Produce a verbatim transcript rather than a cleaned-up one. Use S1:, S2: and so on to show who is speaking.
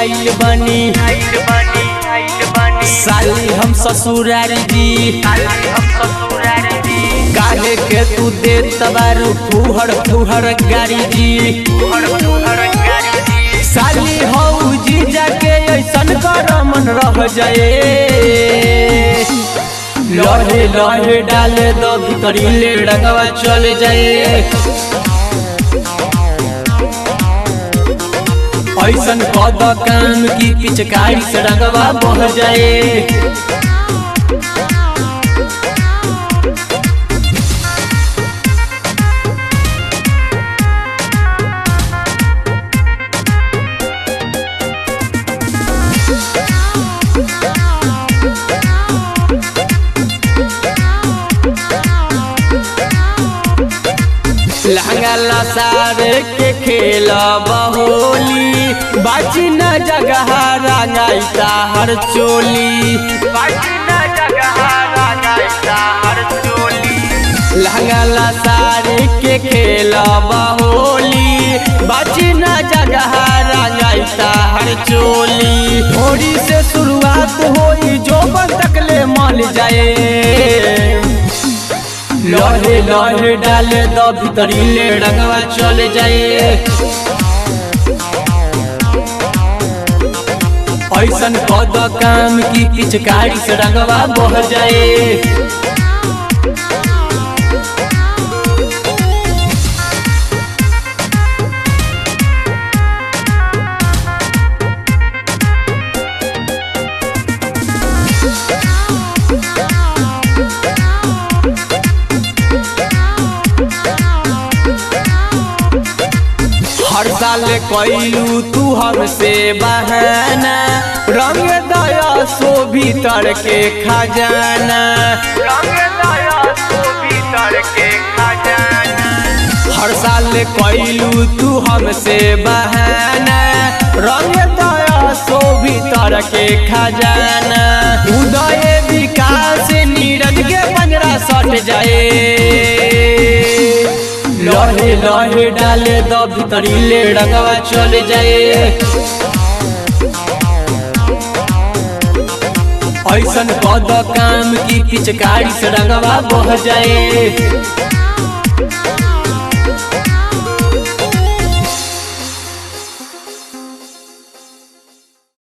S1: आइल बनी साली हम ससुरारी जी काहे के तू दे तबारू फुहर फुहर गाड़ी जी साली हऊ जी जाके ऐसन कर मन रह जाए लहे लहे डाले दो भीतरी ले रंगवा चल जाए ऐसन कद काम की पिचकारी से रंगवा बह जाए लहंगा लसार के खेला बहोली बाजी न जगह रंगाइता हर चोली बाजी न जगह रंगाइता हर चोली लहंगा लसार के खेला बहोली बाजी न जगह रंगाइता हर चोली थोड़ी से शुरुआत होई जो बन तकले मल जाए लहे लहे डाले दो भीतरी ले रंगवा चल जाए ऐसन कद काम की पिचकारी से रंगवा बह जाए हर साल कैलू तू हमसे बहाना रंग दया सो भीतर के खजाना रंग दया सो भीतर के खजाना हर साल कैलू तू हमसे बहाना रंग दया सो भीतर के खजाना उदय विकास नीरज के पंजरा सट जाए लहे लहे डाले दो भीतरी ले रंगवा चल जाए ऐसन कद काम की पिचकारी से रंगवा बह जाए।